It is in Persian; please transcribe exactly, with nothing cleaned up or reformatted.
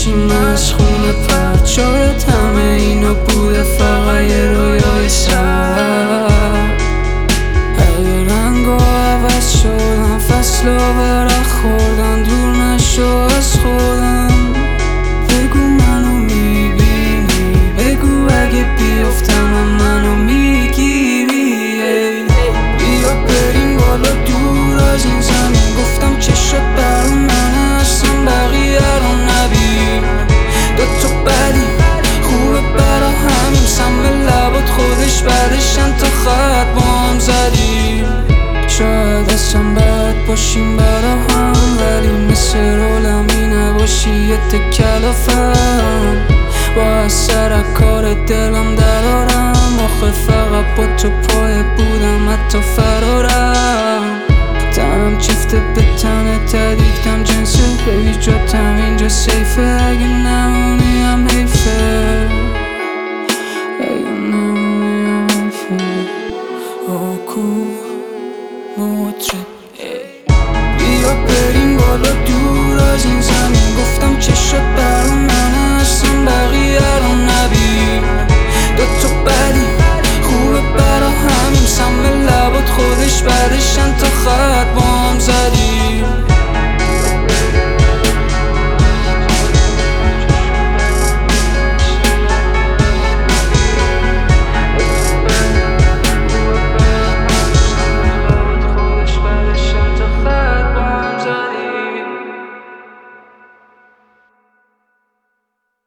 بشیم از خونه پرچایت. همه اینا بوده فقط یه رویای سر. اگه رنگا عوض شدن، فصلا برق خوردن، دور نشو از خودم. بگو منو میبینی، بگو اگه بیفتم منو میگیری. بیا بریم بالا دور از این زمین. گفتم چشت برا منه اصلا بقیه رو نبین. دوتا بدی خوبه برا همین. سم لبات خودش بعدش چند تا خط با هم زدیم. شاید اصلا بد باشیم برا هم، ولی مثل رولمی نباشی یه تکلافم. با اثر کار دلم درارم. آخه فقط با تو پای بودم حتی فرارم. تنم چفته به تنه تدیفتم جنسه. ببی جاتم اینجا سیفه، اگه نمونی هم حیفه. اگه نمونی هم حیفه. آکو مطرب بیا بریم بالا دور از این زمین. گفتم چشت برا منه اصلا بقیه رو نبین. دوتا بدی خوبه برا همین. سم لبات خودش بعدش چند تا